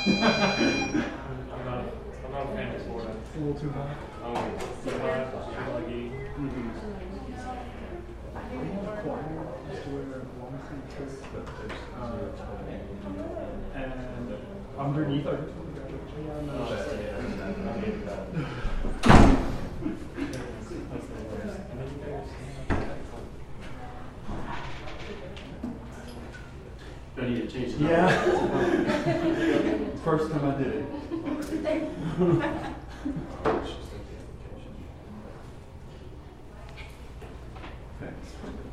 I'm not a fan of Florida. It's a little too hot. Too hot, too muggy. We have a choir just where one seat and underneath our Do I need to change it? Yeah. First time I did it. Thanks.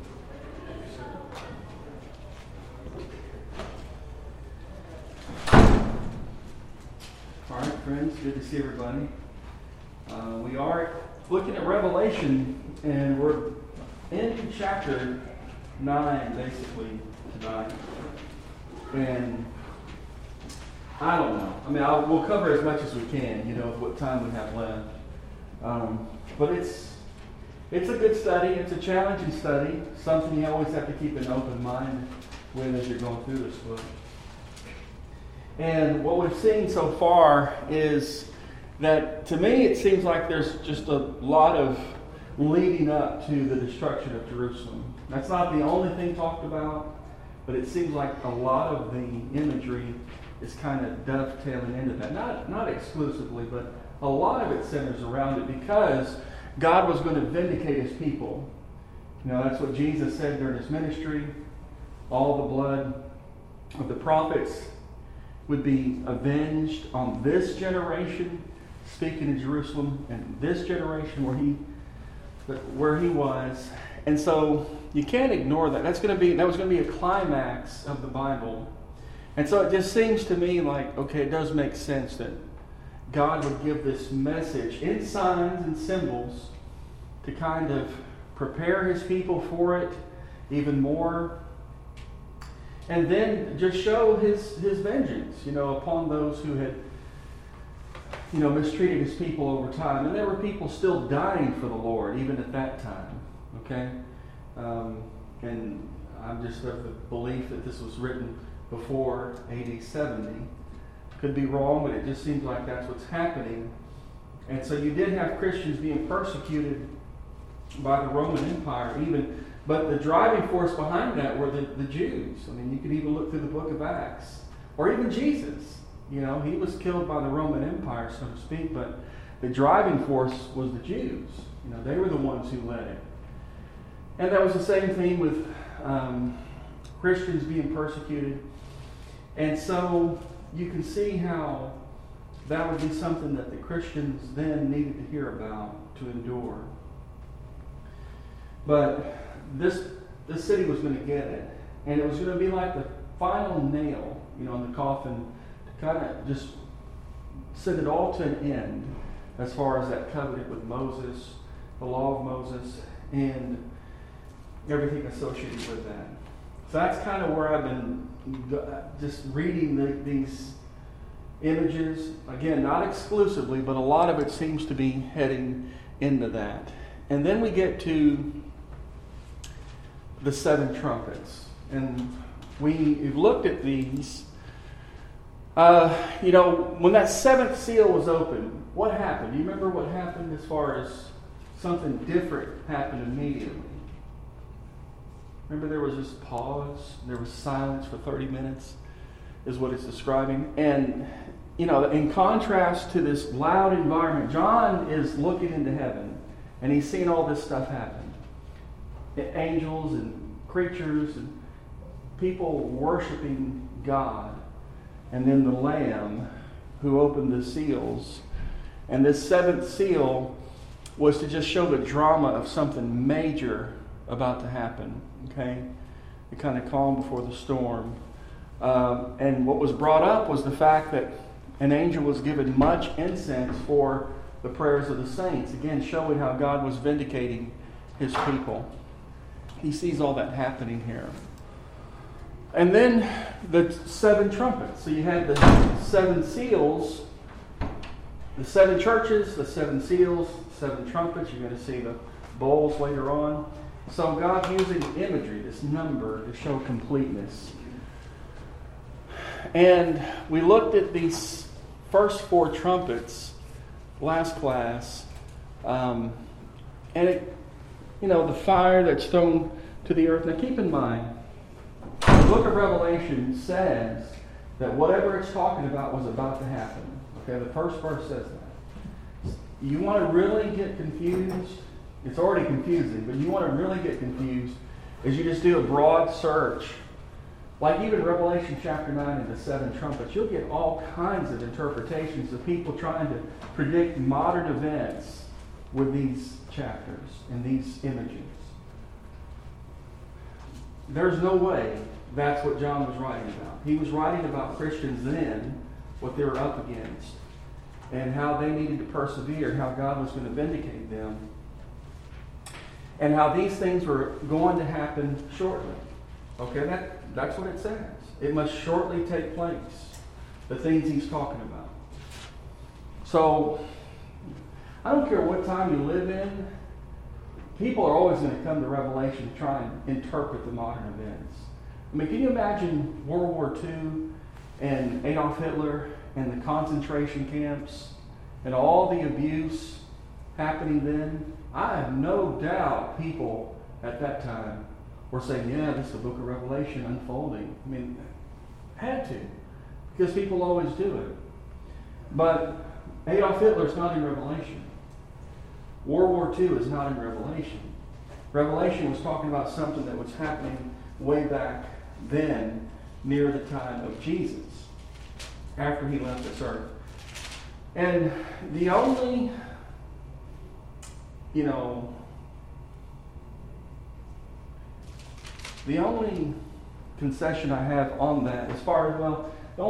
All right, friends, good to see everybody. We are looking at Revelation, and we're in chapter 9, basically, tonight. And I don't know. I mean, we'll cover as much as we can, with what time we have left. But it's a good study. It's a challenging study. Something you always have to keep an open mind with as you're going through this book. And what we've seen so far is that, to me, it seems like there's just a lot of leading up to the destruction of Jerusalem. That's not the only thing talked about, but it seems like a lot of the imagery is kind of dovetailing into that. Not exclusively, but a lot of it centers around it because God was going to vindicate his people. That's what Jesus said during his ministry. All the blood of the prophets would be avenged on this generation, speaking in Jerusalem, and this generation where he was. And so you can't ignore that. That was going to be a climax of the Bible. And so it just seems to me like, okay, it does make sense that God would give this message in signs and symbols to kind of prepare his people for it even more. And then just show his vengeance, upon those who had, mistreated his people over time. And there were people still dying for the Lord, even at that time. Okay? And I'm just of the belief that this was written before AD 70. Could be wrong, but it just seems like that's what's happening. And so you did have Christians being persecuted by the Roman Empire even. But the driving force behind that were the Jews. I mean, you could even look through the book of Acts. Or even Jesus. He was killed by the Roman Empire, so to speak. But the driving force was the Jews. They were the ones who led it. And that was the same thing with Christians being persecuted. And so you can see how that would be something that the Christians then needed to hear about to endure. But this city was going to get it. And it was going to be like the final nail, in the coffin to kind of just send it all to an end as far as that covenant with Moses, the law of Moses, and everything associated with that. So that's kind of where I've been just reading these images. Again, not exclusively, but a lot of it seems to be heading into that. And then we get to the 7 trumpets. And we've looked at these. When that 7th seal was opened, what happened? Do you remember what happened as far as something different happened immediately? Remember, there was this pause. There was silence for 30 minutes, is what it's describing. And, in contrast to this loud environment, John is looking into heaven, and he's seeing all this stuff happen. Angels and creatures and people worshiping God. And then the Lamb who opened the seals. And this 7th seal was to just show the drama of something major about to happen. Okay? The kind of calm before the storm. And what was brought up was the fact that an angel was given much incense for the prayers of the saints. Again, showing how God was vindicating his people. He sees all that happening here. And then the 7 trumpets. So you had the 7 seals, the 7 churches, the 7 seals, 7 trumpets. You're going to see the bowls later on. So God's using imagery, this number, to show completeness. And we looked at these first 4 trumpets last class. And it, the fire that's thrown to the earth. Now keep in mind, the book of Revelation says that whatever it's talking about was about to happen. Okay, the first verse says that. You want to really get confused? It's already confusing, but you want to really get confused is you just do a broad search. Like even Revelation chapter 9 and the 7 trumpets, you'll get all kinds of interpretations of people trying to predict modern events with these chapters and these images. There's no way that's what John was writing about. He was writing about Christians then, what they were up against, and how they needed to persevere, how God was going to vindicate them, and how these things were going to happen shortly. Okay, that's what it says. It must shortly take place, the things he's talking about. So, I don't care what time you live in, people are always going to come to Revelation to try and interpret the modern events. I mean, can you imagine World War II and Adolf Hitler and the concentration camps and all the abuse happening then? I have no doubt people at that time were saying, yeah, this is the book of Revelation unfolding. I mean, had to, because people always do it. But Adolf Hitler is not in Revelation. World War II is not in Revelation. Revelation was talking about something that was happening way back then, near the time of Jesus, after he left this earth. And the only, the only concession I have on that, as far as, the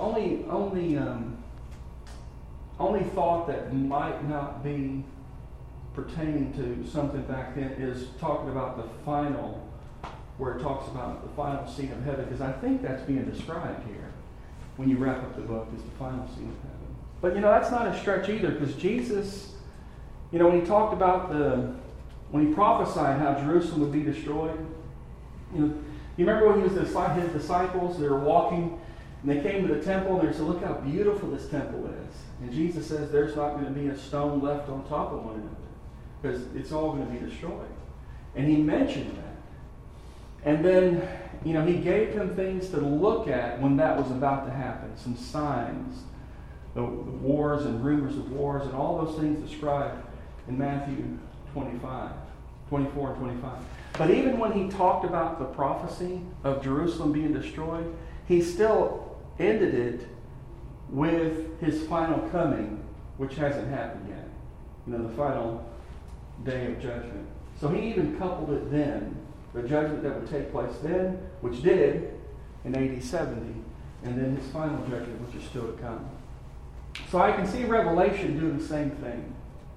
only thought that might not be pertaining to something back then is talking about the final, where it talks about the final scene of heaven, because I think that's being described here when you wrap up the book, is the final scene of heaven. But that's not a stretch either, because Jesus, when he talked about when he prophesied how Jerusalem would be destroyed, you remember when he was his disciples, they were walking, and they came to the temple, and they said, look how beautiful this temple is. And Jesus says there's not going to be a stone left on top of one another, because it's all going to be destroyed. And he mentioned that. And then, he gave them things to look at when that was about to happen, some signs, the wars and rumors of wars, and all those things described in Matthew 24 and 25. But even when he talked about the prophecy of Jerusalem being destroyed, he still ended it with his final coming, which hasn't happened yet. The final day of judgment. So he even coupled it then, the judgment that would take place then, which did in AD 70, and then his final judgment, which is still to come. So I can see Revelation doing the same thing.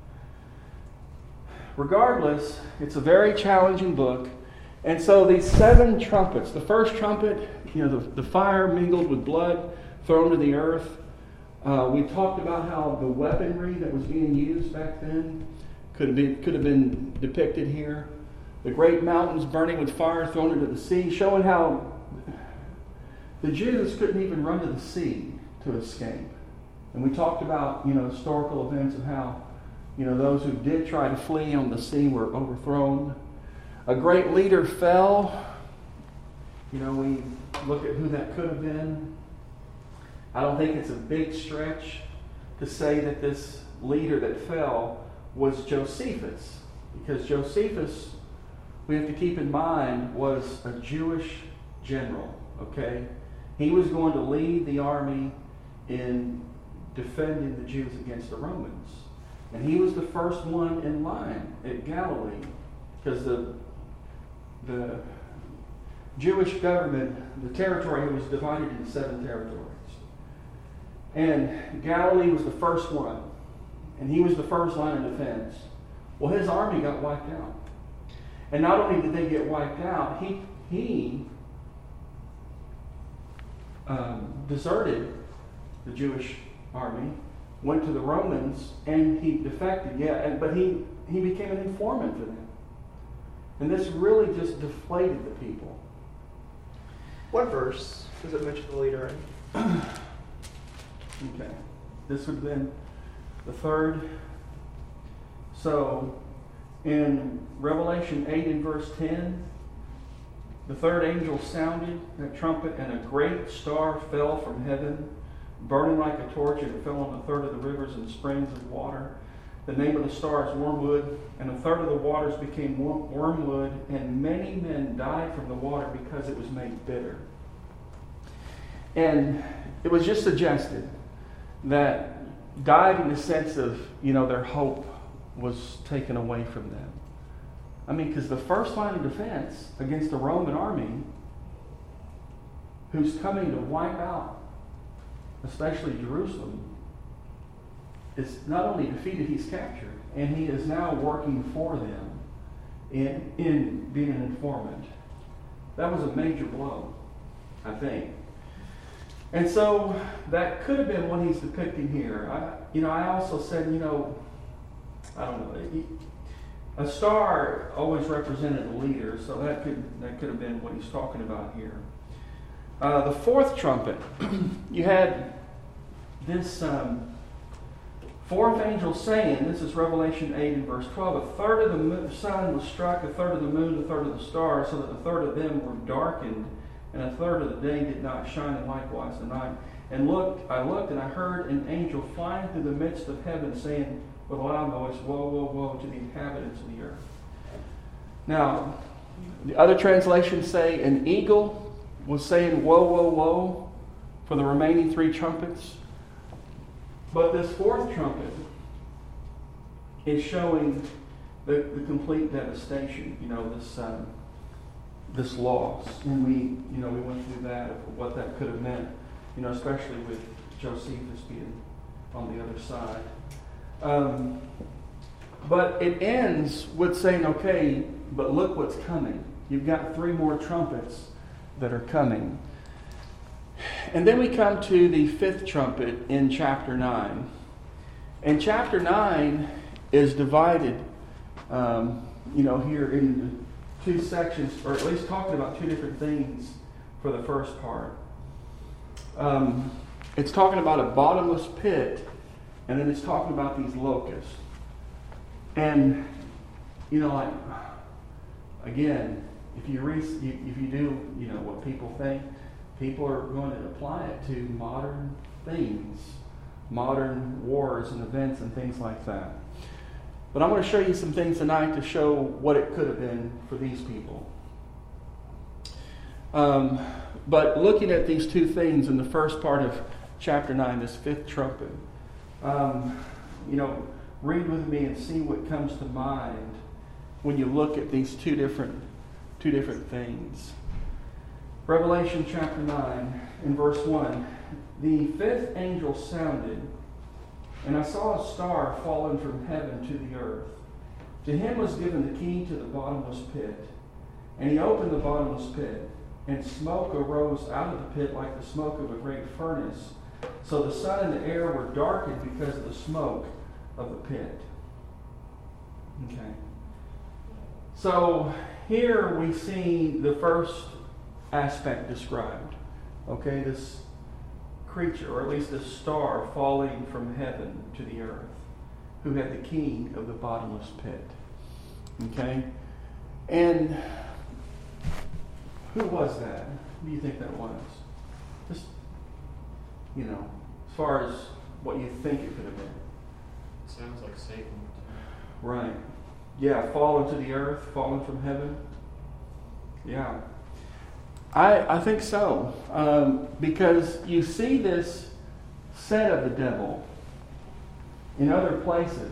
Regardless, it's a very challenging book. And so these 7 trumpets, the first trumpet, the fire mingled with blood thrown to the earth. We talked about how the weaponry that was being used back then could have been depicted here. The great mountains burning with fire thrown into the sea, showing how the Jews couldn't even run to the sea to escape. And we talked about, historical events of how, those who did try to flee on the sea were overthrown. A great leader fell. We look at who that could have been. I don't think it's a big stretch to say that this leader that fell was Josephus, because Josephus, we have to keep in mind, was a Jewish general, okay? He was going to lead the army in defending the Jews against the Romans. And he was the first one in line at Galilee, because the Jewish government, the territory was divided into 7 territories. And Galilee was the first one. And he was the first line of defense. Well, his army got wiped out. And not only did they get wiped out, he deserted the Jewish army, went to the Romans, and he defected. But he became an informant for them. And this really just deflated the people. What verse does it mention the leader in? Okay. This would have been the third. So, in Revelation 8 and verse 10, the third angel sounded a trumpet, and a great star fell from heaven, burning like a torch, and it fell on a third of the rivers and springs of water. The name of the star is Wormwood, and a third of the waters became wormwood, and many men died from the water because it was made bitter. And it was just suggested that died in the sense of, their hope was taken away from them. I mean, because the first line of defense against the Roman army, who's coming to wipe out, especially Jerusalem, is not only defeated, he's captured. And he is now working for them in being an informant. That was a major blow, I think. And so that could have been what he's depicting here. I also said, I don't know. A star always represented a leader, so that could have been what he's talking about here. The fourth trumpet, you had this fourth angel saying, this is Revelation 8 and verse 12, a third of the sun was struck, a third of the moon, a third of the stars, so that a third of them were darkened, and a third of the day did not shine, and likewise the night. And I looked, and I heard an angel flying through the midst of heaven, saying with a loud voice, woe, woe, woe to the inhabitants of the earth. Now, the other translations say an eagle was saying, woe, woe, woe, for the remaining three trumpets. But this fourth trumpet is showing the complete devastation, this loss. And we went through that, of what that could have meant, especially with Josephus being on the other side. But it ends with saying, okay, but look what's coming. You've got three more trumpets that are coming. And then we come to the fifth trumpet in chapter 9. And chapter 9 is divided, here into two sections, or at least talking about two different things for the first part. It's talking about a bottomless pit, and then it's talking about these locusts. And, again, if you do, what people think, people are going to apply it to modern things, modern wars and events and things like that. But I'm going to show you some things tonight to show what it could have been for these people. But looking at these two things in the first part of chapter 9, this fifth trumpet, read with me and see what comes to mind when you look at these two different things. Revelation chapter 9 in verse 1. The fifth angel sounded, and I saw a star fallen from heaven to the earth. To him was given the key to the bottomless pit. And he opened the bottomless pit, and smoke arose out of the pit like the smoke of a great furnace. So the sun and the air were darkened because of the smoke of the pit. Okay. So here we see the first aspect described. Okay, this creature, or at least this star falling from heaven to the earth, who had the key of the bottomless pit. Okay? And who was that? Who do you think that was? Just, as far as what you think it could have been. Sounds like Satan. Right. Yeah, fallen to the earth, fallen from heaven. Yeah. I think so. Because you see this said of the devil in other places.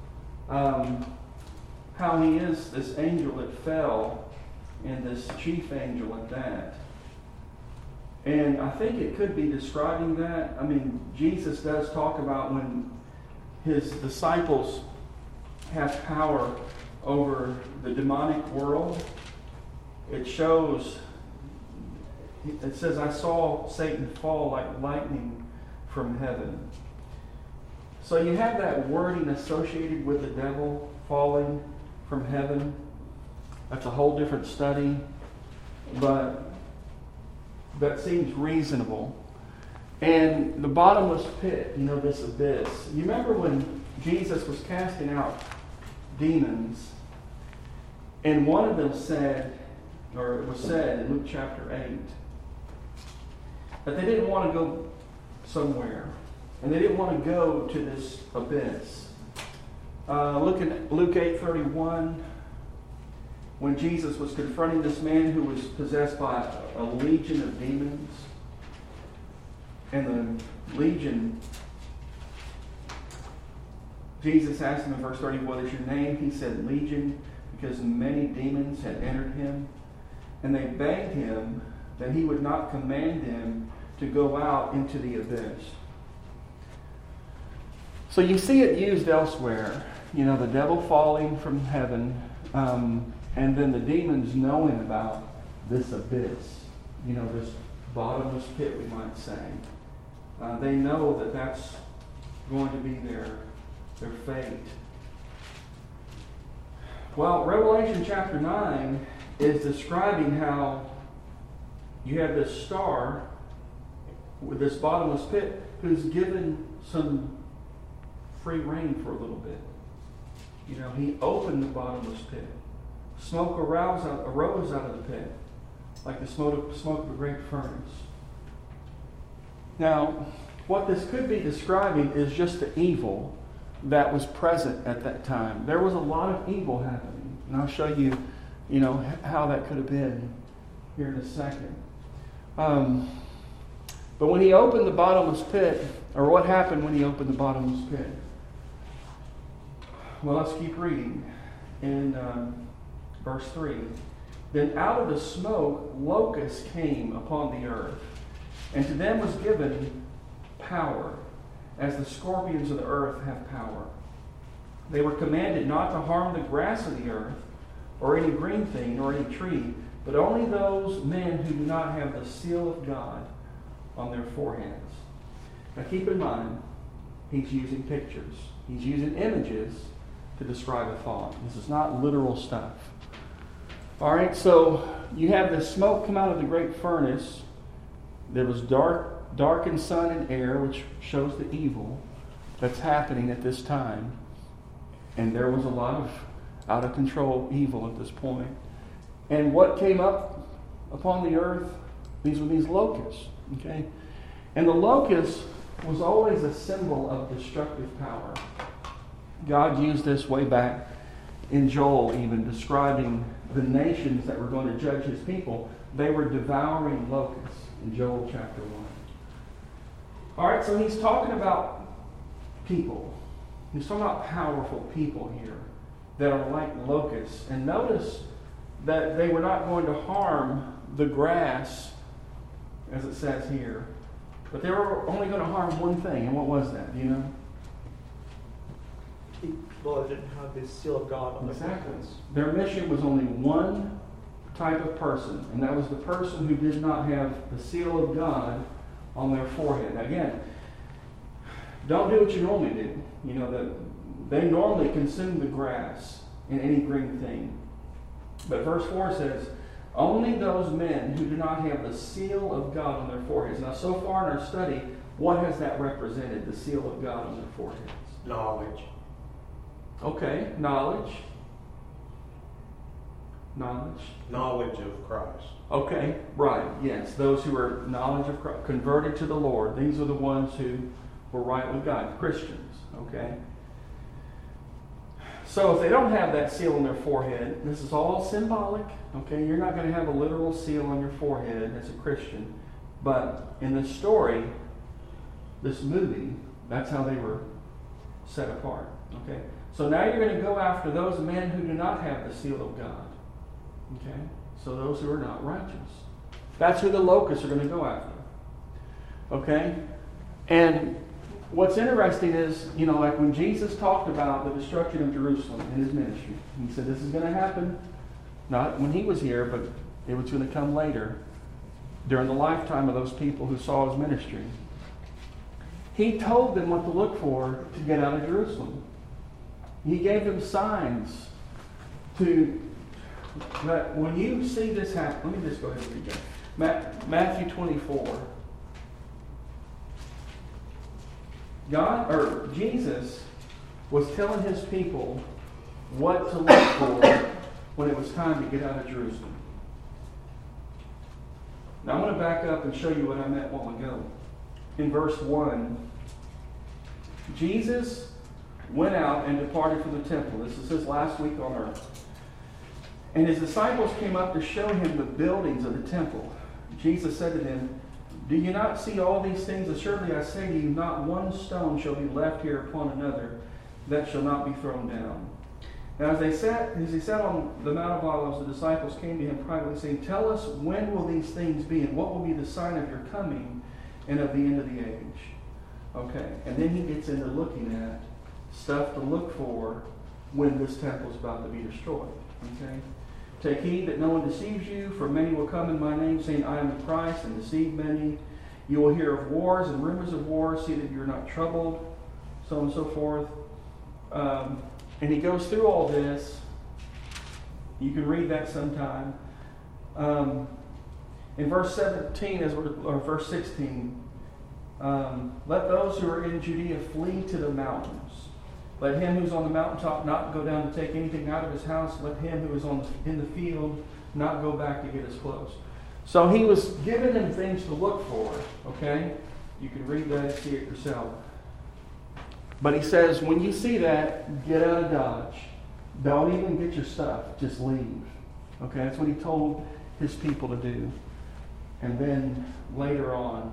How he is this angel that fell, and this chief angel at that. And I think it could be describing that. I mean, Jesus does talk about when his disciples have power over the demonic world. It says, I saw Satan fall like lightning from heaven. So you have that wording associated with the devil falling from heaven. That's a whole different study, but that seems reasonable. And the bottomless pit, this abyss. You remember when Jesus was casting out demons, and one of them said, or it was said in Luke chapter 8, that they didn't want to go somewhere. And they didn't want to go to this abyss. Look at Luke 8:31. When Jesus was confronting this man who was possessed by a legion of demons. And the legion, Jesus asked him in verse 30, "What is your name?" He said, "Legion," because many demons had entered him. And they begged him that he would not command them to go out into the abyss. So you see it used elsewhere. The devil falling from heaven, and then the demons knowing about this abyss, this bottomless pit, we might say. They know that that's going to be their fate. Well, Revelation chapter 9 is describing how you have this star with this bottomless pit who's given some free rein for a little bit. He opened the bottomless pit. Smoke arose out of the pit, like the smoke of a great furnace. Now, what this could be describing is just the evil that was present at that time. There was a lot of evil happening, and I'll show you, how that could have been here in a second. But when he opened the bottomless pit, or what happened when he opened the bottomless pit? Well, let's keep reading. In verse 3, "Then out of the smoke locusts came upon the earth, and to them was given power, as the scorpions of the earth have power. They were commanded not to harm the grass of the earth, or any green thing, nor any tree, but only those men who do not have the seal of God on their foreheads." Now keep in mind, he's using pictures. He's using images to describe a thought. This is not literal stuff. All right, so you have the smoke come out of the great furnace. There was darkened sun and air, which shows the evil that's happening at this time. And there was a lot of out of control evil at this point. And what came up upon the earth? These were these locusts. Okay? And the locust was always a symbol of destructive power. God used this way back in Joel, even describing the nations that were going to judge his people. They were devouring locusts in Joel chapter 1. All right, so he's talking about people. He's talking about powerful people here that are like locusts. And notice that they were not going to harm the grass, as it says here, but they were only going to harm one thing. And what was that? Do you know? People that didn't have the seal of God on their foreheads. Their mission was only one type of person, and that was the person who did not have the seal of God on their forehead. Now again, don't do what you normally do. That they normally consume the grass and any green thing. But verse 4 says, "Only those men who do not have the seal of God on their foreheads." Now, so far in our study, what has that represented? The seal of God on their foreheads. Knowledge. Okay, knowledge. Knowledge of Christ. Okay, right, yes. Those who are knowledge of Christ, converted to the Lord. These are the ones who were right with God, Christians, okay? So if they don't have that seal on their forehead, this is all symbolic, okay? You're not going to have a literal seal on your forehead as a Christian. But in this story, this movie, that's how they were set apart, okay? So now you're going to go after those men who do not have the seal of God. Okay? So those who are not righteous. That's who the locusts are going to go after. Okay? And what's interesting is, like when Jesus talked about the destruction of Jerusalem in his ministry, he said this is going to happen, not when he was here, but it was going to come later, during the lifetime of those people who saw his ministry. He told them what to look for to get out of Jerusalem. He gave them signs that when you see this happen, let me just go ahead and read that. Matthew 24. Jesus was telling his people what to look for when it was time to get out of Jerusalem. Now I'm going to back up and show you what I meant a while ago. In verse 1, Jesus went out and departed from the temple. This is his last week on earth. And his disciples came up to show him the buildings of the temple. Jesus said to them, "Do you not see all these things? Assuredly I say to you, not one stone shall be left here upon another that shall not be thrown down." Now as he sat on the Mount of Olives, the disciples came to him privately, saying, "Tell us, when will these things be, and what will be the sign of your coming and of the end of the age?" Okay, and then he gets into looking at stuff to look for when this temple is about to be destroyed. Okay? "Take heed that no one deceives you, for many will come in my name, saying, 'I am the Christ,' and deceive many. You will hear of wars and rumors of wars. See that you are not troubled," so on and so forth. And he goes through all this. You can read that sometime. In verse 17, or verse 16, "Let those who are in Judea flee to the mountains. Let him who's on the mountaintop not go down to take anything out of his house. Let him who is in the field not go back to get his clothes." So he was giving them things to look for. Okay? You can read that and see it yourself. But he says, when you see that, get out of Dodge. Don't even get your stuff. Just leave. Okay? That's what he told his people to do. And then later on,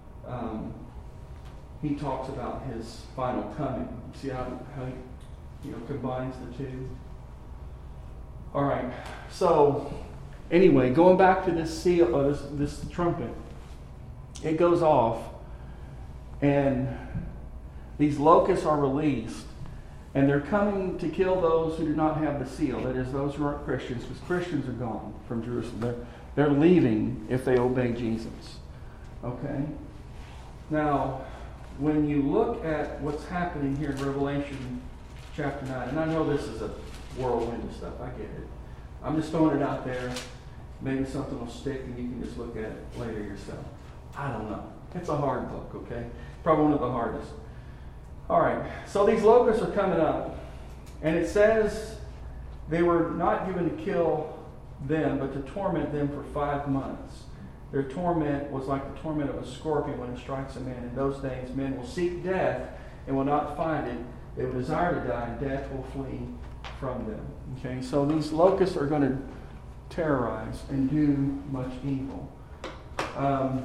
he talks about his final coming. See how he combines the two? All right. So, anyway, going back to this seal, this trumpet, it goes off, and these locusts are released, and they're coming to kill those who do not have the seal. That is, those who aren't Christians, because Christians are gone from Jerusalem. They're leaving if they obey Jesus. Okay? Now, when you look at what's happening here in Revelation chapter 9, and I know this is a whirlwind of stuff, I get it. I'm just throwing it out there. Maybe something will stick and you can just look at it later yourself. I don't know. It's a hard book, okay? Probably one of the hardest. All right, so these locusts are coming up, and it says they were not given to kill them, but to torment them for 5 months. Their torment was like the torment of a scorpion when it strikes a man. In those days, men will seek death and will not find it. They will desire to die, and death will flee from them. Okay, so these locusts are going to terrorize and do much evil. Let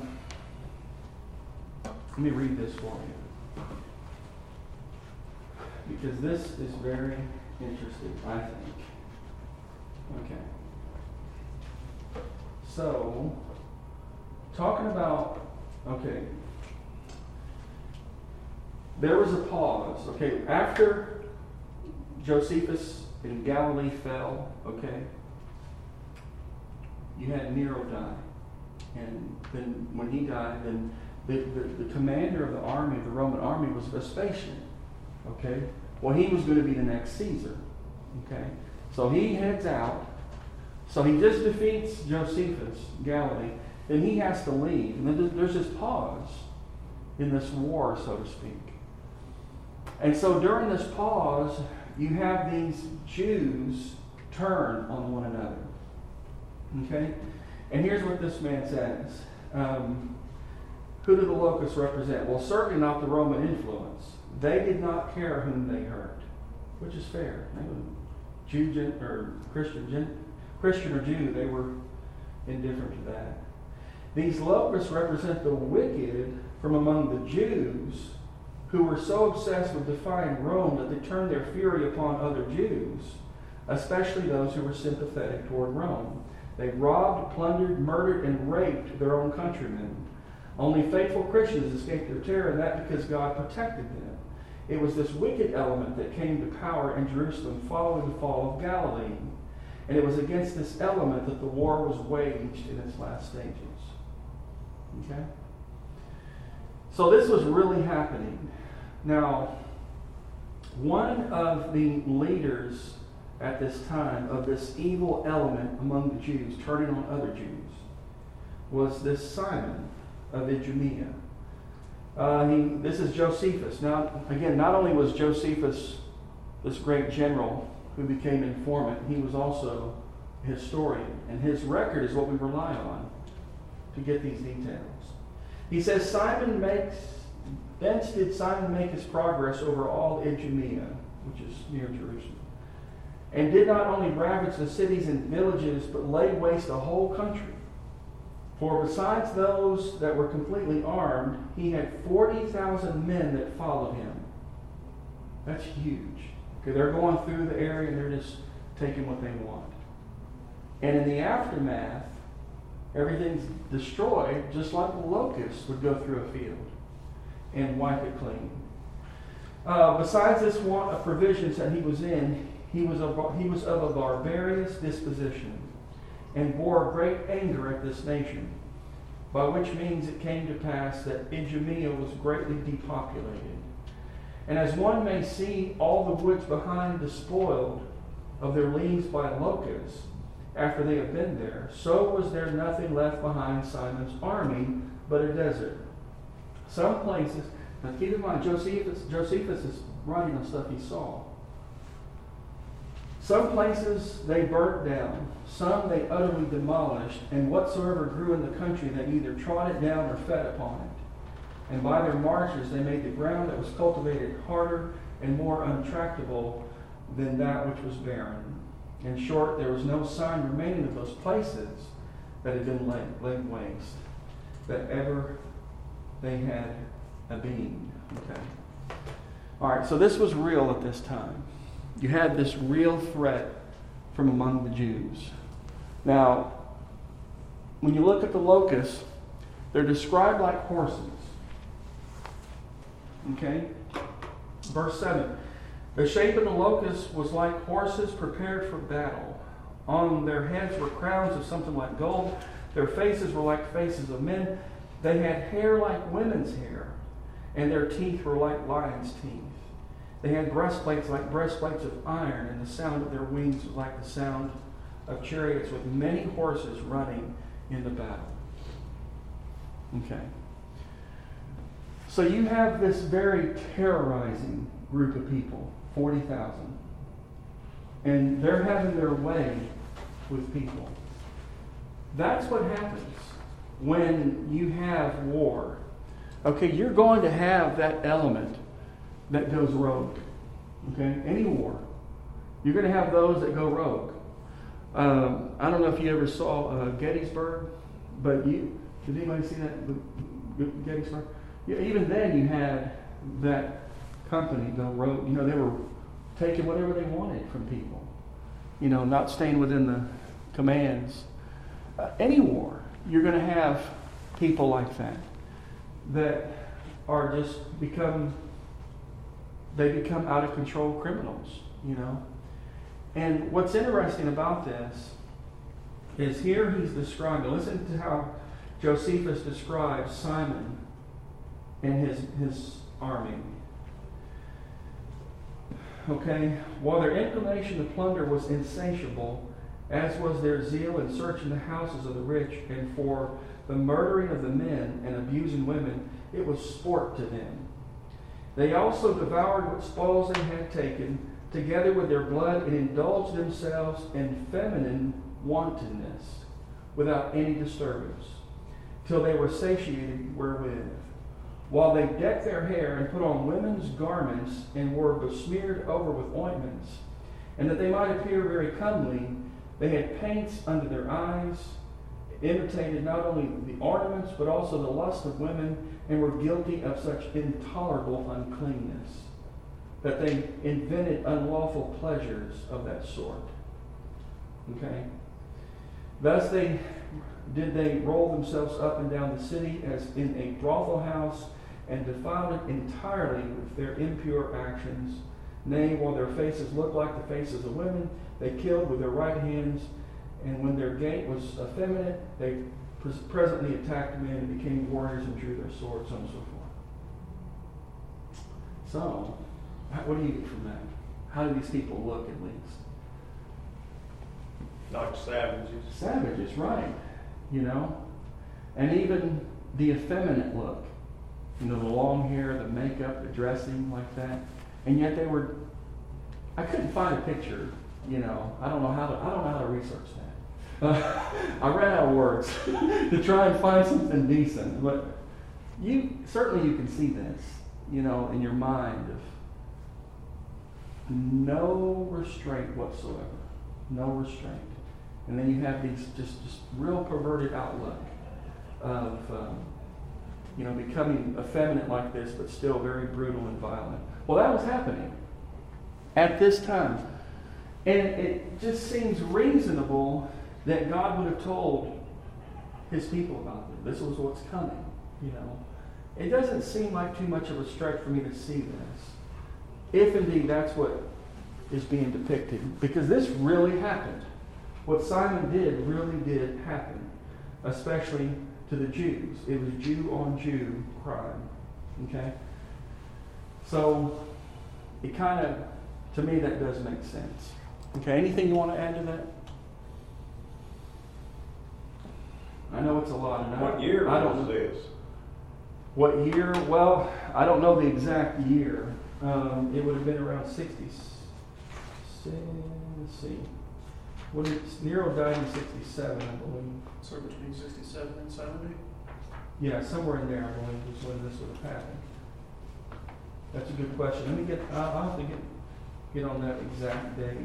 me read this for you, because this is very interesting, I think. Okay. So, talking about, okay, there was a pause, okay, after Josephus in Galilee fell, okay, you had Nero die. And then when he died, then the commander of the army, of the Roman army, was Vespasian. Okay? Well, he was going to be the next Caesar. Okay? So he heads out. So he just defeats Josephus, Galilee. Then he has to leave. And then there's this pause in this war, so to speak. And so during this pause, you have these Jews turn on one another. Okay? And here's what this man says. Who do the locusts represent? Well, certainly not the Roman influence. They did not care whom they hurt, which is fair. They were Jew or Christian or Jew, they were indifferent to that. These locusts represent the wicked from among the Jews who were so obsessed with defying Rome that they turned their fury upon other Jews, especially those who were sympathetic toward Rome. They robbed, plundered, murdered, and raped their own countrymen. Only faithful Christians escaped their terror, and that because God protected them. It was this wicked element that came to power in Jerusalem following the fall of Galilee. And it was against this element that the war was waged in its last stages. Okay? So this was really happening. Now, one of the leaders at this time of this evil element among the Jews, turning on other Jews, was this Simon of Idumea. This is Josephus. Now, again, not only was Josephus this great general who became informant, he was also a historian. And his record is what we rely on to get these details. He says, thence did Simon make his progress over all Idumea, which is near Jerusalem, and did not only ravage the cities and villages, but laid waste the whole country. For besides those that were completely armed, he had 40,000 men that followed him. That's huge. Okay, they're going through the area and they're just taking what they want. And in the aftermath, everything's destroyed, just like the locusts would go through a field and wipe it clean. Besides this want of provisions that he was in, he was of a barbarous disposition, and bore great anger at this nation, by which means it came to pass that Idumea was greatly depopulated. And as one may see all the woods behind despoiled of their leaves by locusts, after they have been there, so was there nothing left behind Simon's army but a desert. Some places, now keep in mind, Josephus is writing on stuff he saw. Some places they burnt down, some they utterly demolished, and whatsoever grew in the country they either trod it down or fed upon it. And by their marches they made the ground that was cultivated harder and more untractable than that which was barren. In short, there was no sign remaining of those places that had been laid waste, that ever they had a being. Okay. All right, so this was real at this time. You had this real threat from among the Jews. Now, when you look at the locusts, they're described like horses. Okay? Verse 7. The shape of the locusts was like horses prepared for battle. On their heads were crowns of something like gold. Their faces were like faces of men. They had hair like women's hair, and their teeth were like lions' teeth. They had breastplates like breastplates of iron, and the sound of their wings was like the sound of chariots with many horses running in the battle. Okay. So you have this very terrorizing group of people, 40,000. And they're having their way with people. That's what happens when you have war. Okay, you're going to have that element that goes rogue. Okay, any war. You're going to have those that go rogue. I don't know if you ever saw Gettysburg, but did anybody see that, Gettysburg? Yeah, even then you had that company go rogue. You know, they were taking whatever they wanted from people. You know, not staying within the commands. Any war, you're going to have people like that are just become out of control criminals, you know. And what's interesting about this is here he's describing, listen to how Josephus describes Simon and his army. Okay, while their inclination to plunder was insatiable, as was their zeal in searching the houses of the rich, and for the murdering of the men and abusing women, it was sport to them. They also devoured what spoils they had taken, together with their blood, and indulged themselves in feminine wantonness, without any disturbance, till they were satiated wherewith. While they decked their hair and put on women's garments and were besmeared over with ointments, and that they might appear very comely, they had paints under their eyes, imitated not only the ornaments but also the lust of women, and were guilty of such intolerable uncleanness that they invented unlawful pleasures of that sort. Okay? Thus they roll themselves up and down the city as in a brothel house, and defiled it entirely with their impure actions. Nay, while their faces looked like the faces of women, they killed with their right hands, and when their gait was effeminate, they presently attacked men and became warriors and drew their swords, so on and so forth. So, what do you get from that? How do these people look, at least? Like savages. Savages, right. You know? And even the effeminate look. You know, the long hair, the makeup, the dressing like that. And yet I couldn't find a picture, you know. I don't know how to research that. I ran out of words to try and find something decent. But certainly you can see this, you know, in your mind of no restraint whatsoever. No restraint. And then you have these just real perverted outlook of, you know, becoming effeminate like this, but still very brutal and violent. Well, that was happening at this time. And it just seems reasonable that God would have told his people about it. This was what's coming, you know. It doesn't seem like too much of a stretch for me to see this, if indeed that's what is being depicted. Because this really happened. What Simon did really did happen, especially to the Jews. It was Jew on Jew crime. Okay? So, it kind of, to me, that does make sense. Okay, anything you want to add to that? I know it's a lot. And What year was this? What year? Well, I don't know the exact year. It would have been around 60. Let's see. Nero died in 67, I believe. So between 67 and 70? Yeah, somewhere in there, I believe, is when this would have happened. That's a good question. I'll have to get on that exact date.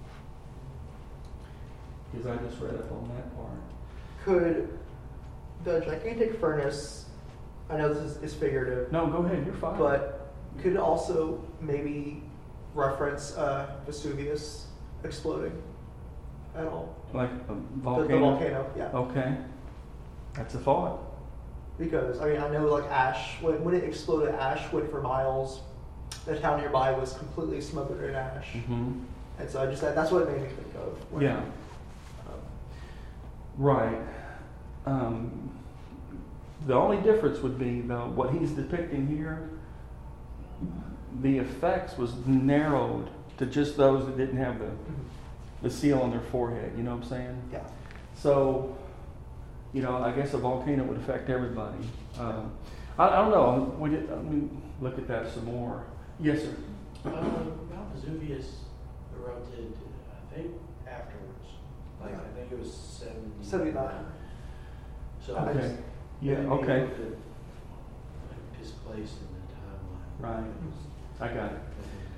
Because I just read up on that part. Could the gigantic furnace, I know this is figurative. No, go ahead, you're fine. But could it also maybe reference Vesuvius exploding at all? Like a volcano? The volcano, yeah. Okay. That's a thought. Because, I mean, I know like ash, when it exploded, ash went for miles. The town nearby was completely smothered in ash. Mm-hmm. And so that's what it made me think of. Yeah. Right. The only difference would be, though, what he's depicting here, the effects was narrowed to just those that didn't have the seal on their forehead. You know what I'm saying? Yeah. So, you know, I guess a volcano would affect everybody. I don't know. Let me look at that some more. Yes, sir. Mount Vesuvius erupted, I think, afterwards. Like, I think it was 79. So Okay. Yeah, maybe okay. it looked at, like, displaced in the timeline. Right. I got it.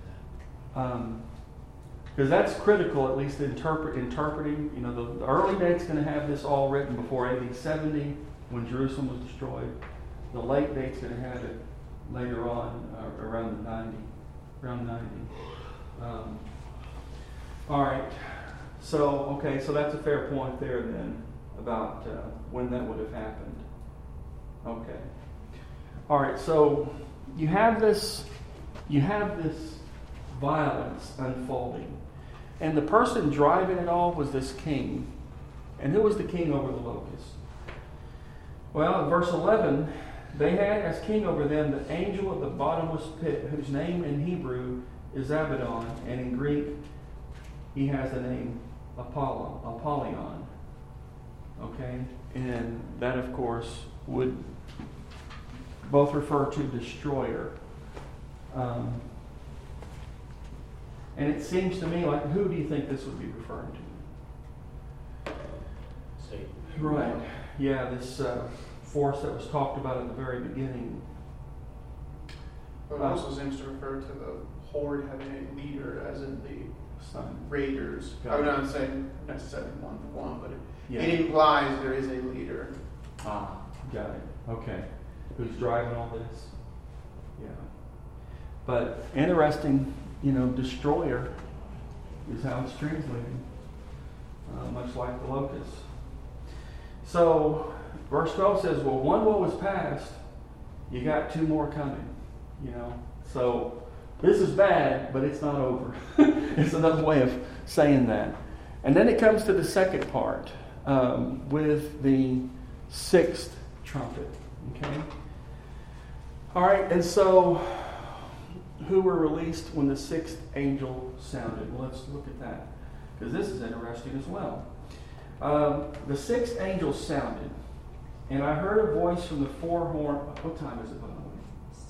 Because that's critical, at least interpreting. You know, the early date's going to have this all written before AD 70, when Jerusalem was destroyed. The late date's going to have it later on, around 90. All right. So that's a fair point there then about when that would have happened. Okay. All right. So you have this violence unfolding. And the person driving it all was this king. And who was the king over the locusts? Well, in verse 11, they had as king over them the angel of the bottomless pit, whose name in Hebrew is Abaddon, and in Greek he has the name Apollyon. Okay? And that, of course, would both refer to destroyer. And it seems to me like, who do you think this would be referring to? Satan. Right. Yeah, this force that was talked about at the very beginning. But it also seems to refer to the horde having a leader, as in the Son. raiders. Got I would it. not say necessarily one, but Yeah. it implies there is a leader. Got it. Okay. Who's driving all this? Yeah. But interesting, destroyer is how it's translated, much like the locust. So, verse 12 says, well, one woe is past, you got two more coming, So, this is bad, but it's not over. It's another way of saying that. And then it comes to the second part, with the sixth trumpet. Okay? All right, and so, who were released when the sixth angel sounded? Well, let's look at that, because this is interesting as well. The sixth angel sounded, and I heard a voice from the four horn. What time is it, by the way?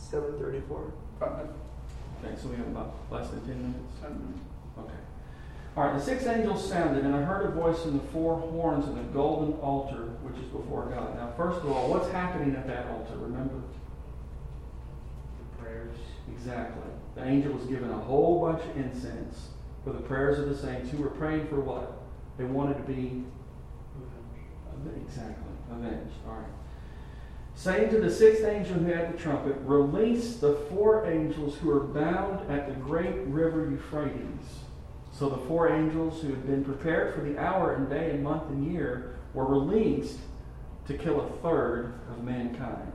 7:34. 5. Okay, so we have about less than 10 minutes. 10 minutes. Okay. All right, the sixth angel sounded, and I heard a voice from the four horns of the golden altar, which is before God. Now, first of all, what's happening at that altar? Remember? The prayers. Exactly. The angel was given a whole bunch of incense for the prayers of the saints who were praying for what? They wanted to be exactly avenged. All right. Saying to the sixth angel who had the trumpet, release the four angels who are bound at the great river Euphrates. So the four angels who had been prepared for the hour and day and month and year were released to kill a third of mankind.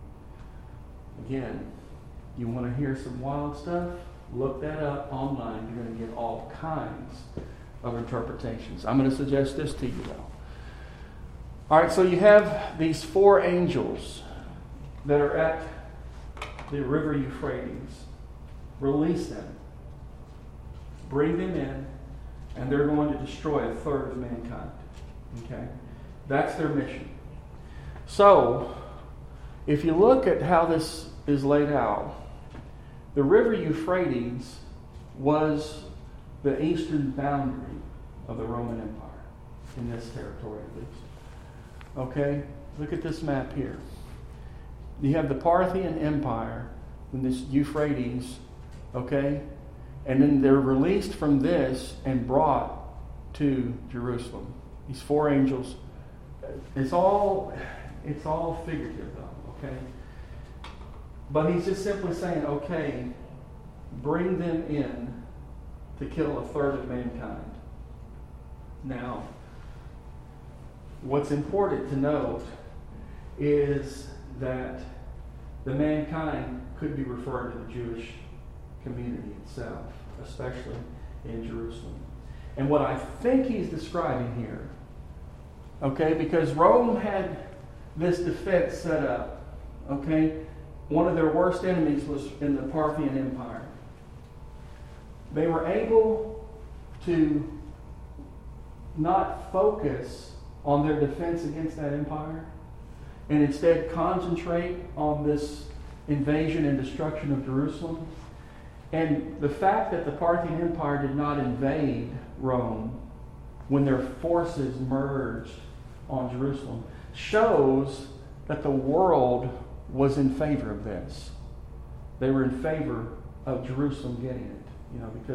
Again, you want to hear some wild stuff? Look that up online. You're going to get all kinds of interpretations. I'm going to suggest this to you, though. All right, so you have these four angels that are at the river Euphrates. Release them. Bring them in, and they're going to destroy a third of mankind. Okay? That's their mission. So, if you look at how this is laid out, the river Euphrates was the eastern boundary of the Roman Empire, in this territory at least. Okay? Look at this map here. You have the Parthian Empire and this Euphrates, okay? And then they're released from this and brought to Jerusalem. These four angels. It's all figurative though, okay? But he's just simply saying, okay, bring them in to kill a third of mankind. Now, what's important to note is that the mankind could be referred to the Jewish community itself, especially in Jerusalem. And what I think he's describing here, okay, because Rome had this defense set up, okay, one of their worst enemies was in the Parthian Empire. They were able to not focus on their defense against that empire and instead concentrate on this invasion and destruction of Jerusalem. And the fact that the Parthian Empire did not invade Rome when their forces merged on Jerusalem shows that the world was in favor of this. They were in favor of Jerusalem getting it,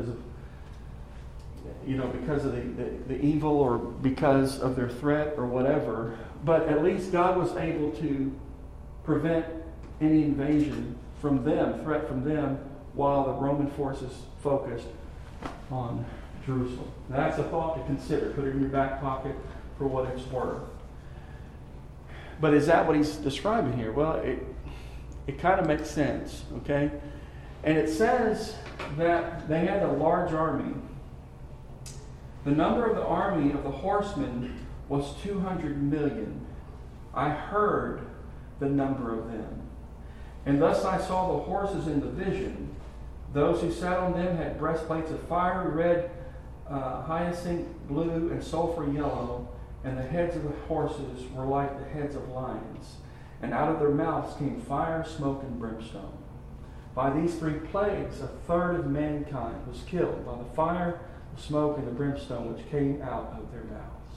because of the evil or because of their threat or whatever. But at least God was able to prevent any invasion from them, threat from them, while the Roman forces focused on Jerusalem. Now, that's a thought to consider. Put it in your back pocket for what it's worth. But is that what he's describing here? Well, it kind of makes sense, okay? And it says that they had a large army. The number of the army of the horsemen was 200 million. I heard the number of them. And thus I saw the horses in the vision. Those who sat on them had breastplates of fiery red, hyacinth blue, and sulfur yellow, and the heads of the horses were like the heads of lions. And out of their mouths came fire, smoke, and brimstone. By these three plagues, a third of mankind was killed by the fire, the smoke, and the brimstone which came out of their mouths.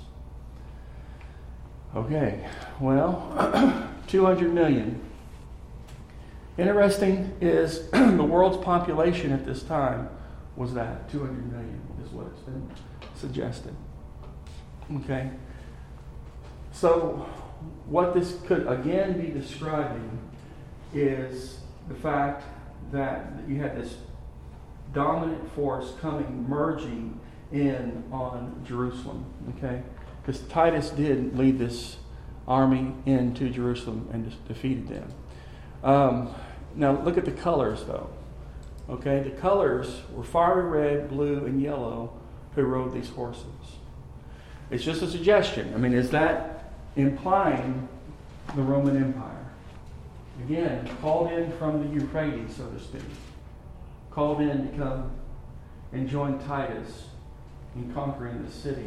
Okay, well, 200 million. Interesting is the world's population at this time was that 200 million is what it's been suggested. Okay, so what this could again be describing is the fact that you had this dominant force merging in on Jerusalem. Okay, because Titus did lead this army into Jerusalem and defeated them. Now look at the colors though. Okay, the colors were fiery red, blue, and yellow who rode these horses. It's just a suggestion. I mean, is that implying the Roman Empire? Again, called in from the Euphrates, so to speak. Called in to come and join Titus in conquering the city.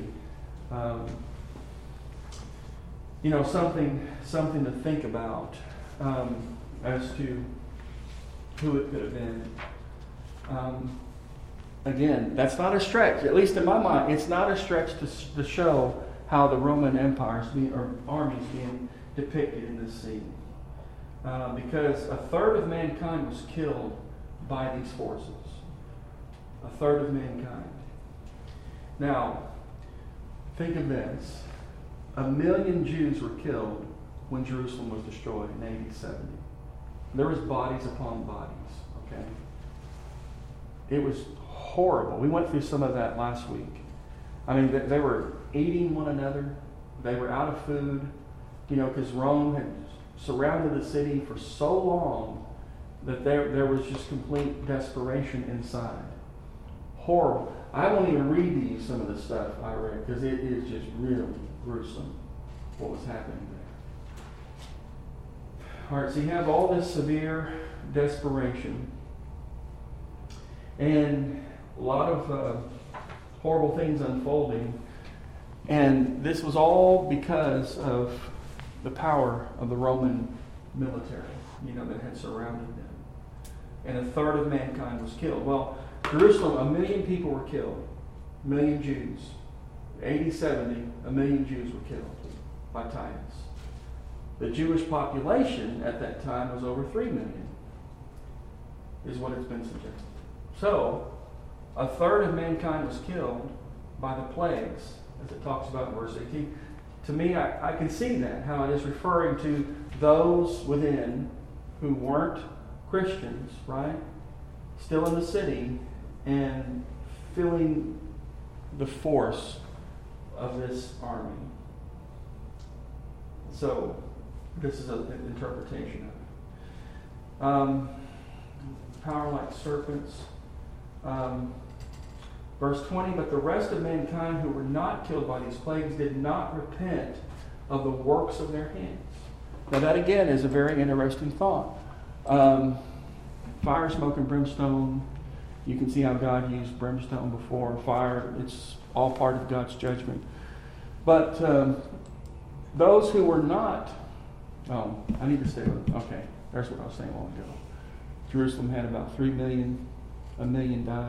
Something to think about as to who it could have been. Again, that's not a stretch. At least in my mind, it's not a stretch to show how the Roman Empire's armies being depicted in this scene. Because a third of mankind was killed by these forces. A third of mankind. Now, think of this. 1 million Jews were killed when Jerusalem was destroyed in AD 70. There was bodies upon bodies, okay? It was horrible. We went through some of that last week. I mean, they were eating one another. They were out of food, because Rome had surrounded the city for so long that there was just complete desperation inside. Horrible. I won't even read to you some of the stuff I read because it is just really gruesome what was happening there. All right, so you have all this severe desperation and a lot of horrible things unfolding. And this was all because of the power of the Roman military, that had surrounded them. And a third of mankind was killed. Well, Jerusalem, 1 million people were killed. 1 million Jews. AD 70, 1 million Jews were killed by Titus. The Jewish population at that time was over 3 million, is what it's been suggested. So, a third of mankind was killed by the plagues, as it talks about in verse 18. To me, I can see that, how it is referring to those within who weren't Christians, right? Still in the city and feeling the force of this army. So, this is an interpretation of it. Power like serpents. Verse 20, but the rest of mankind who were not killed by these plagues did not repent of the works of their hands. Now that again is a very interesting thought. Fire, smoke, and brimstone. You can see how God used brimstone before. Fire, it's all part of God's judgment. But those who were not... Oh, I need to stay with it. Okay, there's what I was saying a while ago. Jerusalem had about 3 million. 1 million died.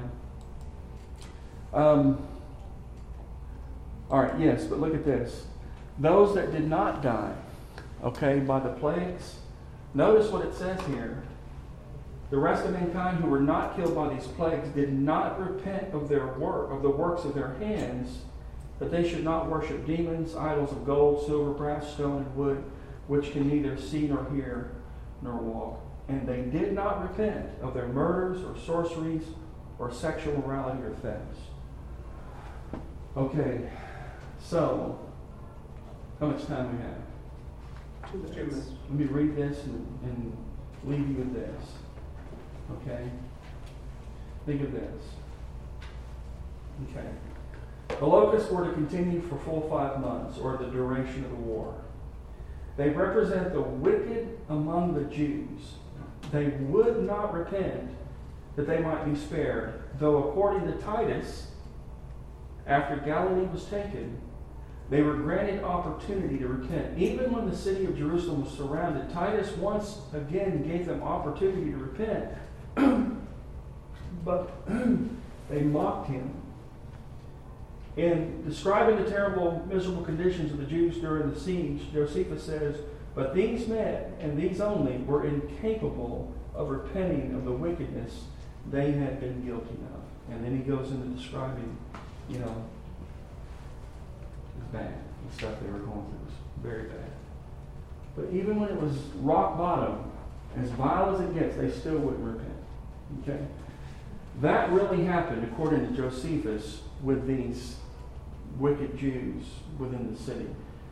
All right, yes, but look at this. Those that did not die, by the plagues, notice what it says here. The rest of mankind who were not killed by these plagues did not repent of their work, of the works of their hands, that they should not worship demons, idols of gold, silver, brass, stone, and wood, which can neither see nor hear nor walk. And they did not repent of their murders or sorceries or sexual immorality or thefts. Okay, so how much time we have? 2 minutes. Let me read this and leave you with this. Okay? Think of this. Okay. The locusts were to continue for full 5 months, or the duration of the war. They represent the wicked among the Jews. They would not repent that they might be spared, though according to Titus, after Galilee was taken, they were granted opportunity to repent. Even when the city of Jerusalem was surrounded, Titus once again gave them opportunity to repent. But they mocked him. In describing the terrible, miserable conditions of the Jews during the siege, Josephus says, but these men, and these only, were incapable of repenting of the wickedness they had been guilty of. And then he goes into describing, it was bad. The stuff they were going through was very bad. But even when it was rock bottom, as vile as it gets, they still wouldn't repent. Okay? That really happened, according to Josephus, with these wicked Jews within the city.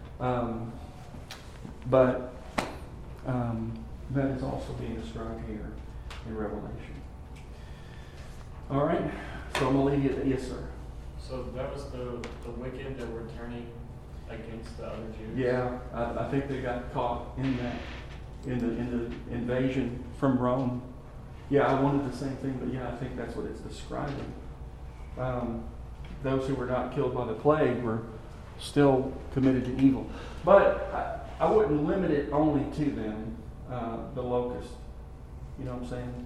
But that is also being described here in Revelation. All right? So I'm going to leave you at that. Yes, sir. So that was the wicked that were turning against the other Jews? Yeah, I think they got caught in that, in the invasion from Rome. Yeah, I wanted the same thing, but yeah, I think that's what it's describing. Those who were not killed by the plague were still committed to evil. But I wouldn't limit it only to them, the locust. You know what I'm saying?